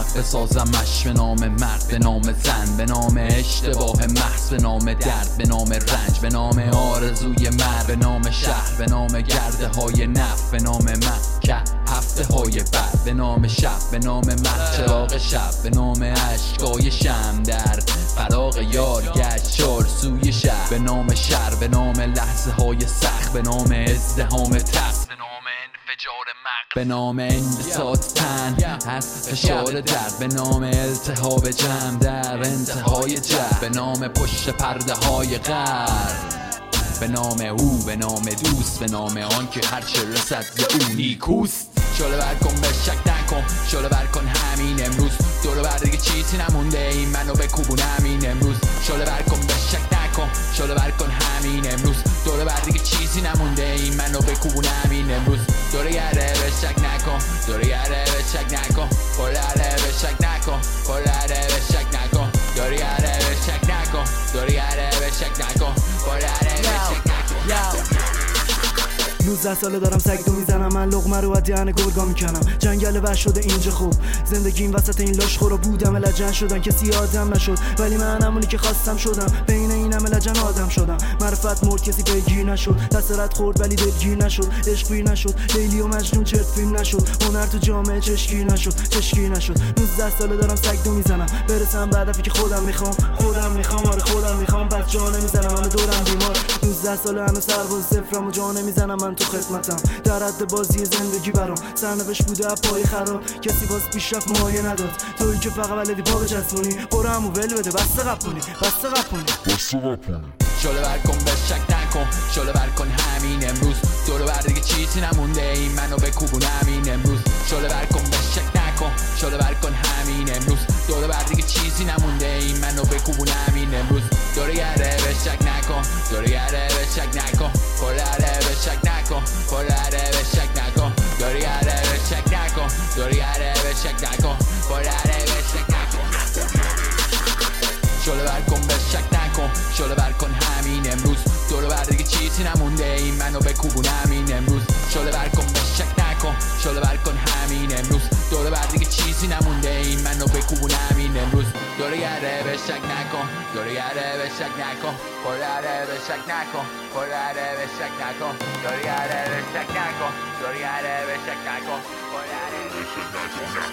حق بسازمش به نام مرد، به نام زن، به نام اشتباه محض، به نام درد، به نام رنج، به نام آرزوی مرد، به نام شهر، به نام گرده های نف، به نام من که هفته های بعد، به نام شب، به نام من چراغ شب، به نام اشکای شم در فراق یار گشت چار سوی شهر، به نام شر، به نام لحظه های سخت، به نام ازدهام ترس، به نام انفجار مغز، به نام انبساط تن از فشار درد، به نام التهاب جمع در انتهای جب، به نام پشت پرده های غرب، به نام او، به نام دوست، به نام آن که هرچه رسد ز او نیکوست. شعله بر کن به شک نکن، شعله بر کن همین امروز، دور بر دیگه چیزی نمونده این منو بکوبون همین امروز. شعله بر کن به شک نکن، شعله بر کن همین امروز، دور بر دیگه چیزی نمونده این منو بکوبون همین امروز. دور گره به شک نکن، دور گره به شک نکن، گره به شک نکن، گره به شک نکن، دور گره به شک نکن، دور گره به شک نکن، گره به شک نکن. 19 ساله دارم سگ دو میزنم، من لقمه رو از دهن گرگا میکنم. جنگل وحش شده اینجا خوب، زندگیم وسط این لاش خورا بودم لجن شدن کسی آدم نشد، ولی من همونی که خواستم شدم. بین این همه لجن آدم شدم، معرفت مرد کسی پیگیر نشد، دسترت خورد ولی دلگیر نشد، عشق پیر نشد، لیلی و مجنون چرت فیلم نشد، هنر تو جامعه چشگیر نشد، چشگیر نشد. 19 ساله دارم سگ دو میزنم، برسم به هدفی که خودم میخوام، آره خودم میخوام، پس جا نمیزنم، همه دورم بیمار. 19 ساله همه سرباز صفرم و جا نمیزنم، من تو خدمتم در حد بازی زندگی برام، سرنوشت بوده از پای خراب، کسی باز پیشرفت مایه نداد، تویی که فقط بلدی پا بچسبونی، برو همو ول بده، بسته قپونی. شعله بر کن به شک نکن، شعله بر کن همین امروز، دور بر دیگه چیزی نمونده این منو بکوبون همین امروز. شعله بر کن به شک نکن، شعله بر کن همین امروز، دور بر دیگه چیزی نمونده این منو بکوبون همین امروز. دور گره به شک نکن، دور گره به شک نکن، گره به شک نکن، گره به شک نکن، دور گره به شک نکن، دور گره به شک نکن، گره به شک نکن. شعله بر کن به شک نکن، شعله بر کن همین امروز، دور بر دیگه چیزی نمونده این منو بکوبون همین امروز. شعله بر کن به شک نکن، شعله بر کن همین امروز، دور بر دیگه چیزی نمونده این منو بکوبون همین امروز. دور گره به شک نکن، دور گره به شک نکن، گره به شک نکن، گره به شک نکن، دور گره به شک نکن، دور گره به شک نکن، گره به شک نکن.